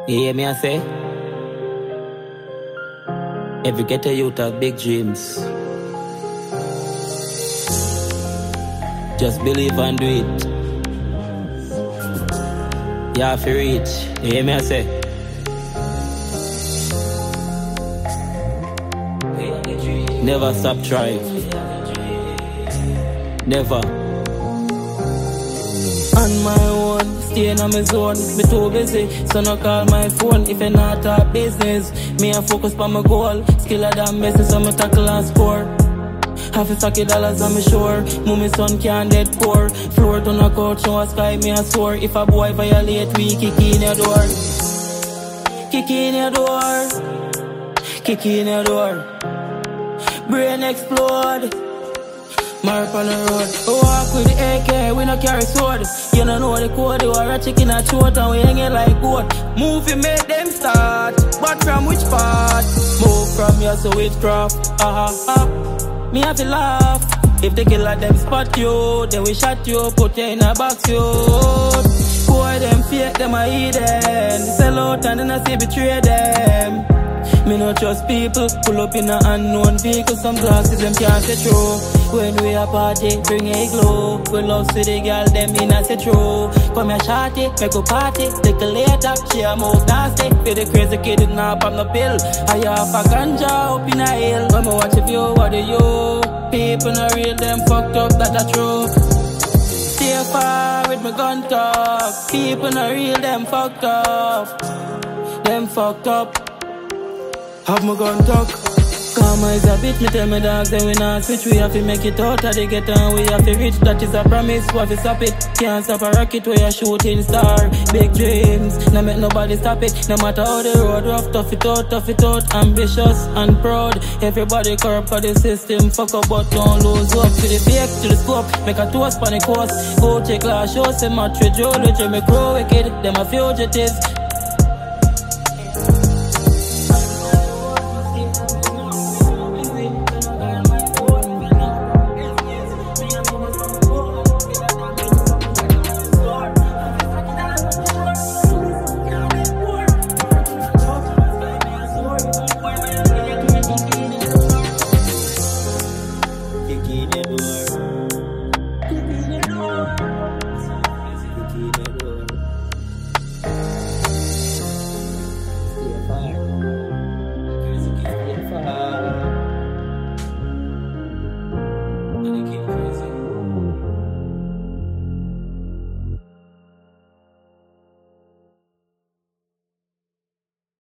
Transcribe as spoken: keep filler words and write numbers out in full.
You hear me I say? Every ghetto youth have big dreams. Just believe and do it. You have to reach. You hear me I say? Never stop trying. Never. On my own, staying on my zone. Me too busy, so no call my phone if you not talk business. Me a focus on my goal. Skill of that message, so me tackle and score. Half a stack of dollars on me shore. Mummy son can't dead poor. Floor to knock out, show a sky, me a soar. If a boy violate me, kick in your door. Kick in your door. Kick in your door. Brain explode. Mark on the road. We walk with the A K, we no carry sword. You don't know the code, you are a chicken a throat and we hanging like goat. Move you make them start, but from which part? Move from your so witchcraft. Ah ah ah. Me have to laugh. If the killer them spot you, then we shot you, put you in a box you. Boy them fake, them a hidden. Sell out and then I say betray them. Me no trust people, pull up in a unknown vehicle. Some glasses them can't see through. When we a party, bring a glow. We love see the girl, them in a see through. Come here shorty, make a party. Take a later, she a most nasty. Feel the crazy kid did not pop no pill. I have a ganja up in a hill. When me watch a view, what do you? People no real, them fucked up, that a true. Stay far with my gun talk. People no real, them fucked up. Them fucked up. Have my gun talk. Karma is a bitch, me tell me dogs, then we not switch. We have to make it out of the ghetto and we have to reach. That is a promise, we have to stop it. Can't stop a rocket where you're shooting star. Big dreams, no make nobody stop it. No matter how the road rough, tough it out, tough it out. Ambitious and proud. Everybody corrupt for the system. Fuck up but don't lose up. To the fake, to the scope, make a toast on the coast. Go check last show, say match with Joe, with me crow wicked. Them a fugitives.